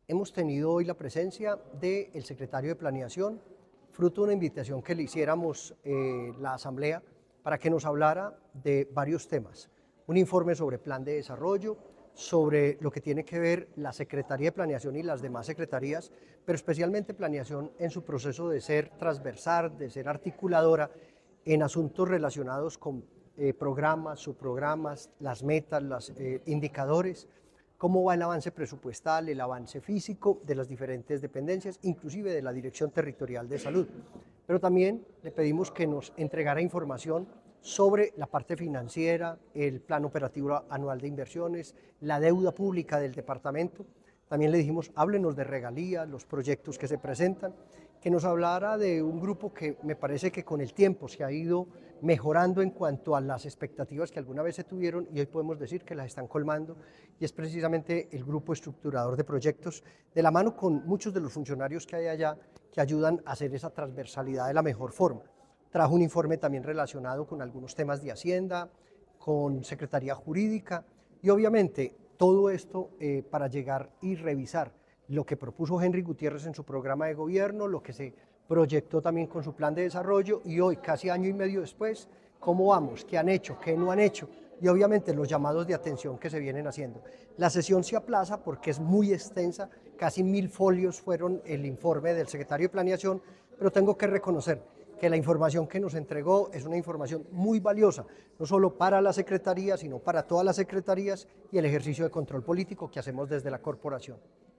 Hemos tenido hoy la presencia del secretario de Planeación, fruto de una invitación que le hiciéramos la Asamblea para que nos hablara de varios temas. Un informe sobre plan de desarrollo, sobre lo que tiene que ver la Secretaría de Planeación y las demás secretarías, pero especialmente Planeación en su proceso de ser transversal, de ser articuladora en asuntos relacionados con programas, subprogramas, las metas, los indicadores, cómo va el avance presupuestal, el avance físico de las diferentes dependencias, inclusive de la Dirección Territorial de Salud. Pero también le pedimos que nos entregara información sobre la parte financiera, el plan operativo anual de inversiones, la deuda pública del departamento. También le dijimos, háblenos de regalías, los proyectos que se presentan, que nos hablara de un grupo que me parece que con el tiempo se ha ido mejorando en cuanto a las expectativas que alguna vez se tuvieron y hoy podemos decir que las están colmando, y es precisamente el grupo estructurador de proyectos, de la mano con muchos de los funcionarios que hay allá que ayudan a hacer esa transversalidad de la mejor forma. Trajo un informe también relacionado con algunos temas de Hacienda, con Secretaría Jurídica y obviamente todo esto para llegar y revisar lo que propuso Henry Gutiérrez en su programa de gobierno, lo que se proyectó también con su plan de desarrollo y hoy, casi año y medio después, cómo vamos, qué han hecho, qué no han hecho y obviamente los llamados de atención que se vienen haciendo. La sesión se aplaza porque es muy extensa, casi 1000 folios fueron el informe del secretario de Planeación, pero tengo que reconocer que la información que nos entregó es una información muy valiosa, no solo para la Secretaría, sino para todas las secretarías y el ejercicio de control político que hacemos desde la corporación.